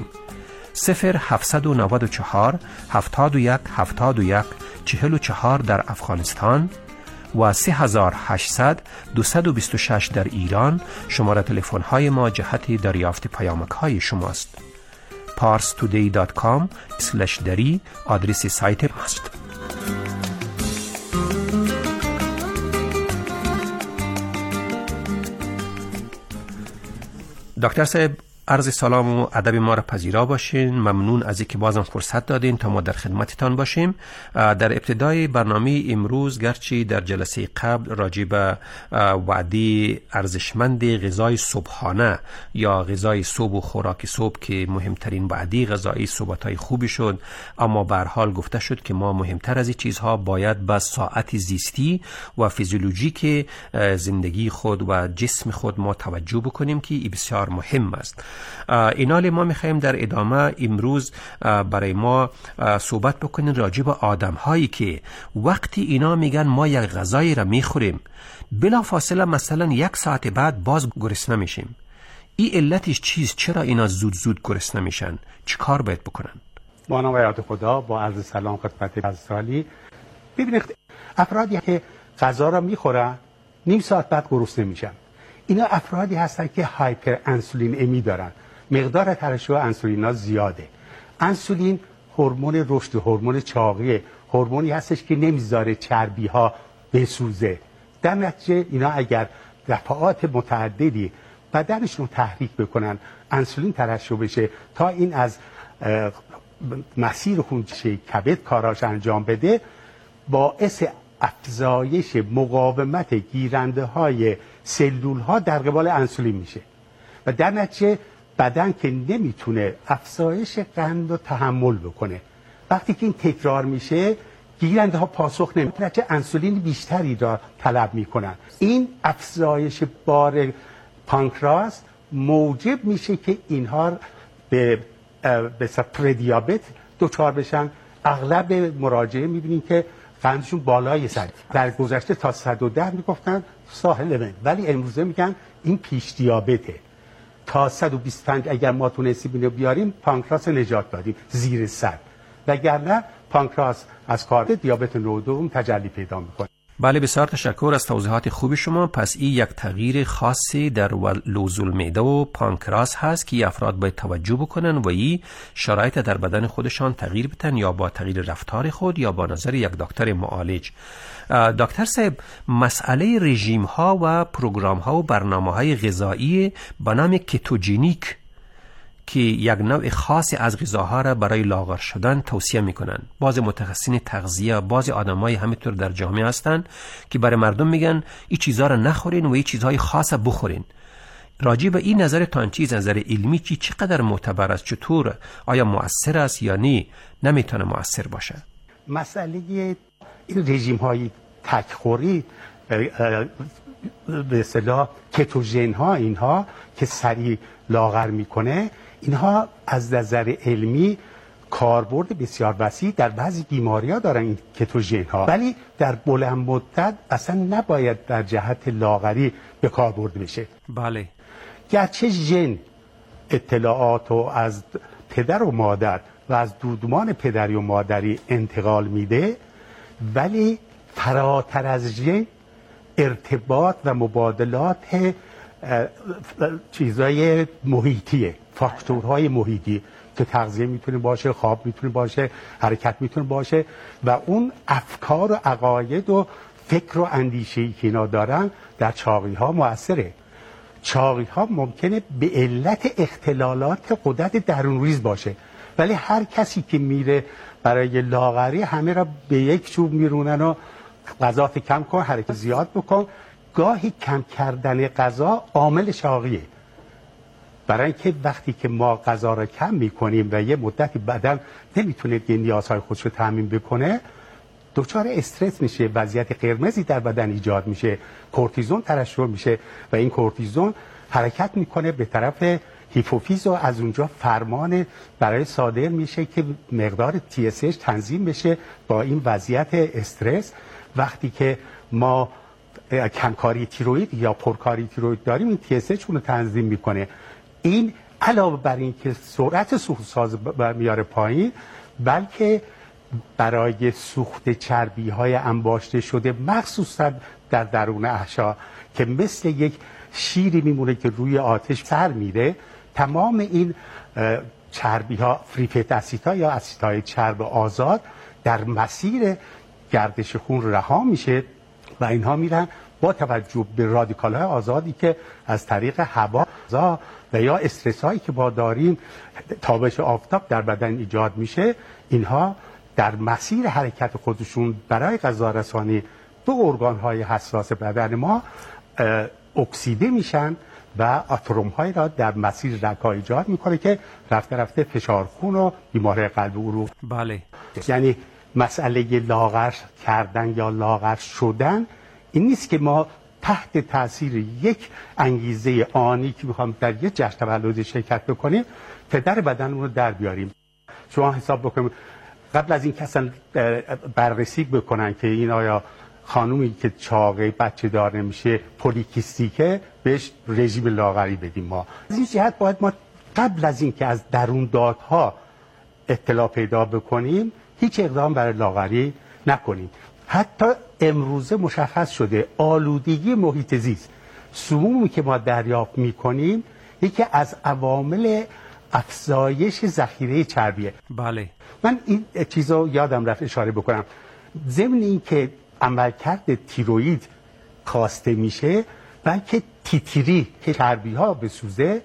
0794 71 71 44 در افغانستان و 3800 226 در ایران. شماره تلفن های ما جهت دریافت پیامک های شماست. parstoday.com/dari آدرس سایت ماست. دکتر صاحب، عرض سلام و ادب ما را پذیرا باشین. ممنون از اینکه بازم فرصت دادین تا ما در خدمتتان باشیم. در ابتدای برنامه امروز گرچه در جلسه قبل راجع به وعده ارزشمند غذای صبحانه یا غذای صبح و خوراک صبح که مهمترین وعده غذایی صحبت‌های خوبی شد، اما به هر حال گفته شد که ما مهمتر از این چیزها باید به ساعت زیستی و فیزیولوژیک زندگی خود و جسم خود ما توجه بکنیم که این بسیار مهم است. اینال ما میخوایم در ادامه امروز برای ما صحبت بکنیم راجع به آدم هایی که وقتی اینا میگن ما یک غذایی را میخوریم، بلا فاصله مثلا 1 ساعت بعد باز گرسنه میشیم. این علتش چیست؟ چرا اینا زود زود گرسنه میشن؟ چی کار باید بکنن؟ با نام و یاد خدا، با عرض سلام خدمت عزیزانی. ببینید افرادی که غذا را میخورن 1/2 ساعت بعد گرسنه میشن، اینا افرادی هستن که هایپر انسولین امی دارن. مقدار ترشح انسولینا زیاده. انسولین هورمون رشد، هورمون چاقی، هورمونی هستش که نمیذاره چربی ها بسوزه. در نتیجه اینا اگر دفعات متعددی بدنشون تحریک بکنن، انسولین ترشح بشه تا این از مسیر خونچه کبد کاراش انجام بده، باعث افزایش مقاومت گیرنده های سلول ها در قبال انسولین میشه و در نتیجه بدن که نمیتونه افزایش قند رو تحمل بکنه، وقتی که این تکرار میشه گیرنده ها پاسخ نمیدن، انسولین بیشتری را طلب میکنن. این افزایش بار پانکراس موجب میشه که اینها به پردیابت دچار بشن. اغلب مراجعه میبینیم که قندشون بالای 100، در گذشته تا 110 میگفتن ساحل من، ولی امروزه میگن این پیش دیابته. تا 125 اگر ما تونستیم اینو بیاریم پانکراس نجات دادیم، زیر 100، وگرنه پانکراس از کار دیابت نوع دوم تجلی پیدا میکنه. بله، بسیار تشکر از توضیحات خوب شما. پس این یک تغییر خاصی در لوز المعده و پانکراس هست که افراد باید توجه بکنن و این شرایط در بدن خودشان تغییر بدن، یا با تغییر رفتار خود یا با نظر یک دکتر معالج. دکتر صاحب، مسئله رژیم ها و پروگرام ها و برنامه های غذایی به نام کتوژنیک که یک نوع خاصی از غذاها را برای لاغر شدن توصیه میکنن. بعضی متخصصین تغذیه، بعضی آدمای همینطور در جامعه هستن که برای مردم میگن این چیزها را نخورین و این چیزهای خاص بخورین. راجع به این نظرتان چیز، نظر علمی چقدر معتبر است؟ چطور؟ آیا مؤثر است یا نه نمیتونه مؤثر باشه؟ مسئله این رژیم های تکخوری به اصطلاح کتوژن ها، اینها که سریع لاغر میکنه، اینها از نظر علمی کاربرد بسیار وسیع در بعضی بیماری‌ها دارن این کتوژن ها، ولی در بلند مدت اصلا نباید در جهت لاغری به کار برده بشه. بله. گرچه ژن اطلاعات رو از پدر و مادر و از دودمان پدری و مادری انتقال میده، ولی فراتر از ژن ارتباط و مبادلات چیزای محیطیه، فاکتورهای محیطی که تغذیه میتونه باشه، خواب میتونه باشه، حرکت میتونه باشه و اون افکار و عقاید و فکر و اندیشه‌ای که اینا دارن در چاقی ها مؤثره. چاقی ها ممکنه به علت اختلالات غدد درونریز باشه، ولی هر کسی که میره برای لاغری همه را به یک چوب میرونن و غذا کم کن، حرکت زیاد بکن. گاهی کم کردن غذا عامل چاقیه، برای اینکه وقتی که ما غذا را کم میکنیم و یه مدتی بدن نمیتونه نیازهای خودش رو تامین بکنه، دچار استرس میشه، وضعیت قرمزی در بدن ایجاد میشه، کورتیزون ترشح میشه و این کورتیزون حرکت میکنه به طرف هیپوفیز و از اونجا فرمان برای صادر میشه که مقدار TSH تنظیم بشه با این وضعیت استرس. وقتی که ما کمکاری تیروئید یا پرکاری تیروئید داریم، این TSH رو تنظیم میکنه. این علاوه بر این که سرعت سوخت‌ساز میاره پایین، بلکه برای سوخت چربی های انباشته شده مخصوصا در درون احشا که مثل یک شیری میمونه که روی آتش سر میره، تمام این چربی ها، فری فت اسیدها یا اسیدهای چرب آزاد در مسیر گردش خون رها میشه و اینها میرن با توجه به رادیکال های آزادی که از طریق هوا و یا استرس هایی که با داریم، تابش آفتاب در بدن ایجاد میشه، اینها در مسیر حرکت خودشون برای غذا رسانی به ارگان های حساس بدن ما اکسیده میشن و اتم های را در مسیر رگ‌ها ایجاد میکنه که رفته رفته فشار خون و بیماری قلب و عروق. بله. یعنی مسئله لاغر کردن یا لاغر شدن این نیست که ما تحت تاثیر یک انگیزه آنی که میخوام در یک جشن تولد شرکت بکنیم پدر بدنمون رو در بیاریم. شما حساب بکنیم قبل از این که اصلا بررسی بکنن که این آیا خانومی که چاقه بچه دار نمیشه پولیکیستیکه بهش رژیم لاغری بدیم. ما از این جهت باید ما قبل از این که از درون دادها اطلاع پیدا بکنیم هیچ اقدام برای لاغری نکنیم. حتی امروزه مشخص شده آلودگی محیط زیست، سمومی که ما دریافت میکنیم یکی از عوامل افزایش ذخیره چربیه. بله. من این چیزو یادم رفت اشاره بکنم. ضمن این که عملکرد تیروئید کاسته میشه، بلکه تیتری که چربی ها بسوزه،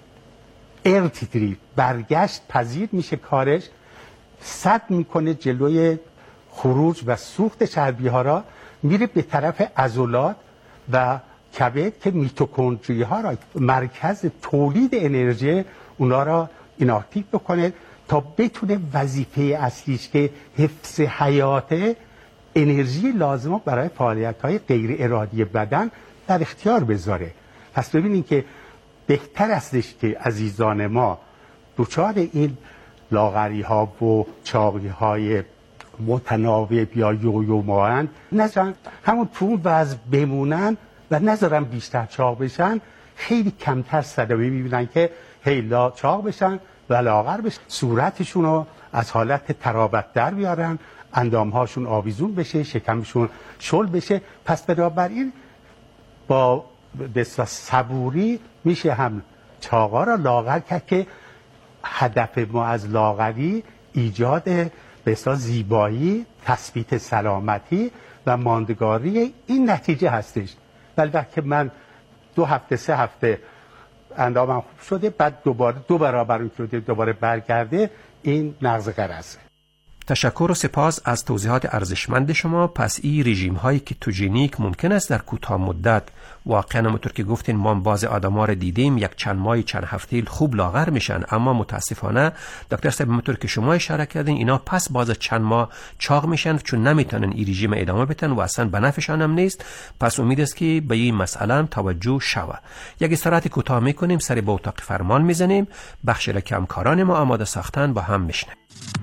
تیتری برگشت پذیر میشه، کارش سد میکنه جلوی خروج و سوخت چربی ها را، میره به طرف عضلات و کبد که میتوکندری ها را مرکز تولید انرژی اونا را ایناکتیو بکنه تا بتونه وظیفه اصلیش که حفظ حیات انرژی لازمه برای فعالیت های غیر ارادی بدن در اختیار بذاره. پس ببینید که بهتر استش که عزیزان ما دچار این لاغری ها و چاقی های متناوب یا یویو مانند نذارن همون تو اون وضع بمونن و نذارن بیشتر چاق بشن، خیلی کمتر صدمه میبینن که هیلا چاق بشن و لاغر بشن، صورتشون رو از حالت ترابت در بیارن، اندامهاشون آویزون بشه، شکمشون شل بشه. پس بنابراین با بسیار صبوری میشه هم چاقا را لاغر کرد که هدف ما از لاغری ایجاد بسیار زیبایی، تثبیت سلامتی و ماندگاری این نتیجه هستش. ولی وقتی من 2 هفته 3 هفته اندامم خوب شده بعد دوباره 2 برابر اون شده دوباره برگرده، این نقض قرضه. تشکر و سپاس از توضیحات ارزشمند شما. پس این رژیم های کتوژنیک ممکن است در کوتاه مدت، واقعا همونطور که گفتین ما بعضی آدما رو دیدیم یک چند ماه چند هفته خوب لاغر میشن، اما متاسفانه دکتر صاحب همونطور که شما اشاره کردین اینا پس باز چند ماه چاق میشن چون نمیتونن این رژیم ادامه بدن و اصلا به نفعشان هم نیست. پس امید است که به این مسئله توجه شود. یک استراحت کوتاه میکنیم، سری به اتاق فرمان میزنیم، بخش را که همکاران ما آماده ساختن با هم میشنیم.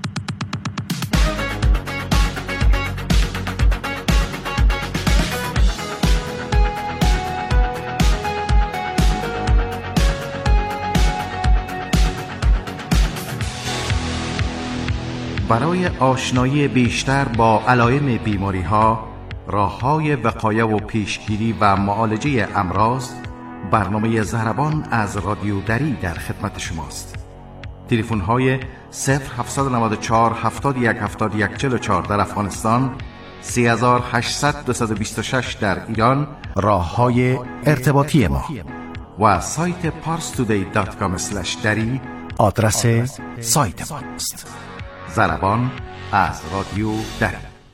برای آشنایی بیشتر با علائم بیماری‌ها، راه‌های وقایه و پیشگیری و معالجه امراض، برنامه زهربان از رادیو دری در خدمت شماست. تلفن‌های 0794 71 71 44 در افغانستان، 3800 226 در ایران راه‌های ارتباطی ما و سایت parstoday.com/dari آدرس سایت ماست. زربان از رادیو دری.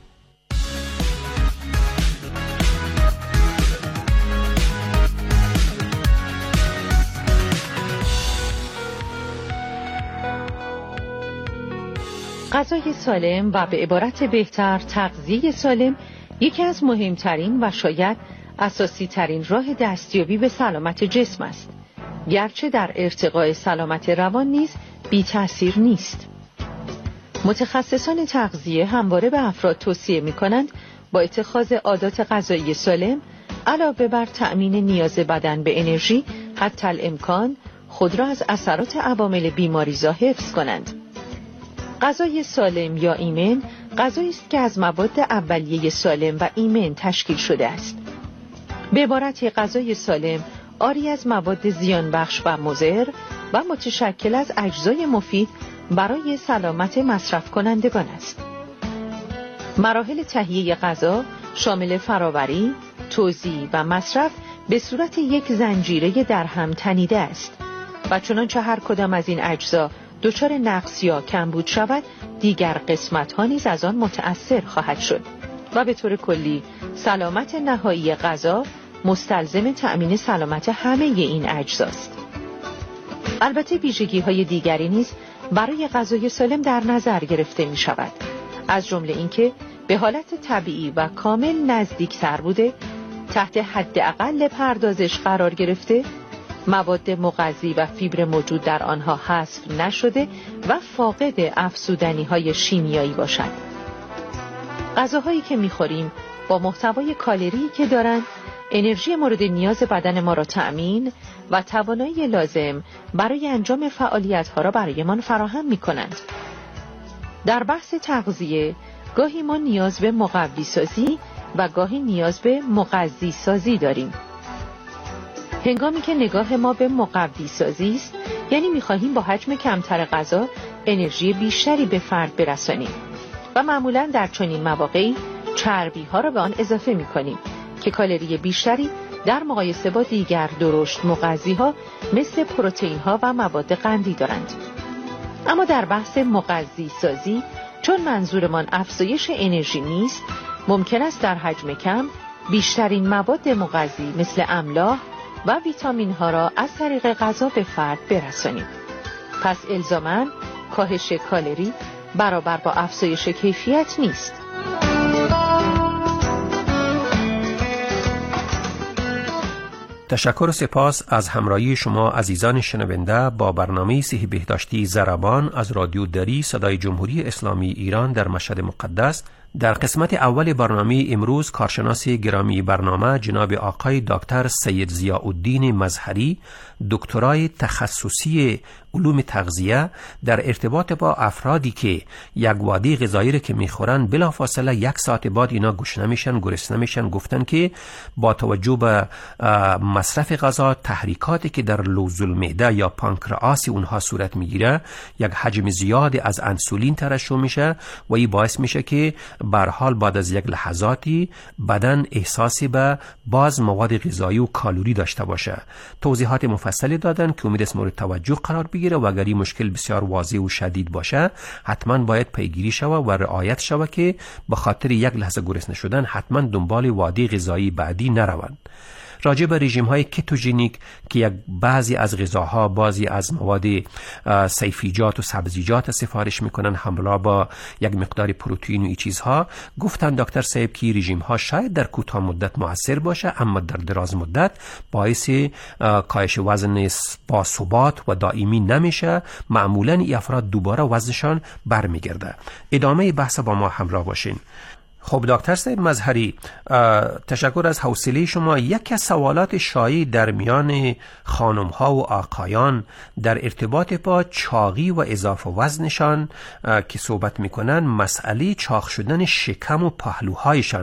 غذای سالم و به عبارت بهتر تغذیه سالم یکی از مهمترین و شاید اساسی ترین راه دستیابی به سلامت جسم است، گرچه در ارتقاء سلامت روان نیز بی تأثیر نیست. متخصصان تغذیه همواره به افراد توصیه می‌کنند با اتخاذ عادات غذایی سالم علاوه بر تأمین نیاز بدن به انرژی، حتی الامکان خود را از اثرات عوامل بیماریزا حفظ کنند. غذای سالم یا ایمن غذایی است که از مواد اولیه سالم و ایمن تشکیل شده است. به عبارتی غذای سالم عاری از مواد زیان بخش و مضر و متشکل از اجزای مفید برای سلامت مصرف کنندگان است. مراحل تهیه غذا شامل فراوری، توزیع و مصرف به صورت یک زنجیره در هم تنیده است و چنانچه هر کدام از این اجزا دچار نقص یا کمبود شود، دیگر قسمت‌ها نیز از آن متأثر خواهد شد و به طور کلی سلامت نهایی غذا مستلزم تأمین سلامت همه این اجزاست. البته ویژگی‌های دیگری نیز برای غذای سالم در نظر گرفته می شود، از جمله اینکه به حالت طبیعی و کامل نزدیکتر بوده، تحت حداقل پردازش قرار گرفته، مواد مغذی و فیبر موجود در آنها حذف نشده و فاقد افزودنی‌های شیمیایی باشد. غذاهایی که می‌خوریم با محتوای کالری که دارند انرژی مورد نیاز بدن ما را تأمین و توانایی لازم برای انجام فعالیت‌ها را برایمان فراهم می‌کنند. در بحث تغذیه گاهی ما نیاز به مقوی سازی و گاهی نیاز به مغذی سازی داریم. هنگامی که نگاه ما به مقوی سازی است، یعنی می‌خواهیم با حجم کمتر غذا انرژی بیشتری به فرد برسانیم و معمولاً در چنین مواقعی چربی‌ها را به آن اضافه می‌کنیم که کالری بیشتری در مقایسه با دیگر درشت مغذی‌ها مثل پروتئین‌ها و مواد قندی دارند. اما در بحث مغذی سازی، چون منظورمان افزایش انرژی نیست، ممکن است در حجم کم بیشترین مواد مغذی مثل املاح و ویتامین‌ها را از طریق غذا به فرد برسانیم. پس الزاماً کاهش کالری برابر با افزایش کیفیت نیست. تشکر و سپاس از همراهی شما عزیزان شنونده با برنامه صحی بهداشتی زربان از رادیو دری صدای جمهوری اسلامی ایران در مشهد مقدس. در قسمت اول برنامه امروز کارشناس گرامی برنامه جناب آقای دکتر سید ضیاءالدین مظهری، دکترای تخصصی علوم تغذیه، در ارتباط با افرادی که یک وعده غذایی را که میخورن بلافاصله 1 ساعت بعد اینا گشنه میشن، گرسنه میشن، گفتن که با توجه به مصرف غذا، تحریکاتی که در لوز المعده یا پانکراس اونها صورت میگیره، یک حجم زیادی از انسولین ترشح میشه و این باعث میشه که به هر حال بعد از یک لحظاتی بدن احساسی به باز مواد غذایی و کالری داشته باشه. توضیحات مفصلی دادن که امید است مورد توجه قرار بگیره. بگیره و اگر این مشکل بسیار واضح و شدید باشه حتما باید پیگیری شود و رعایت شود که به خاطر یک لحظه گرسنه شدن حتما دنبال وعده غذایی بعدی نروند. راجع به رژیم های کتوژنیک که یک بعضی از غذاها، بعضی از مواد سیفیجات و سبزیجات سفارش میکنن همراه با یک مقدار پروتئین و این چیزها، گفتن دکتر صاحب که رژیم ها شاید در کوتاه مدت مؤثر باشه اما در دراز مدت باعث کاهش وزن با ثبات و دائمی نمیشه. معمولا این افراد دوباره وزنشان برمیگرده. ادامه بحث با ما همراه باشین. خب دکتر صاحب مظهری، تشکر از حوصله شما. یکی از سوالات شایع در میان خانم ها و آقایان در ارتباط با چاقی و اضافه وزنشان که صحبت میکنن مسئله چاق شدن شکم و پهلوهایشان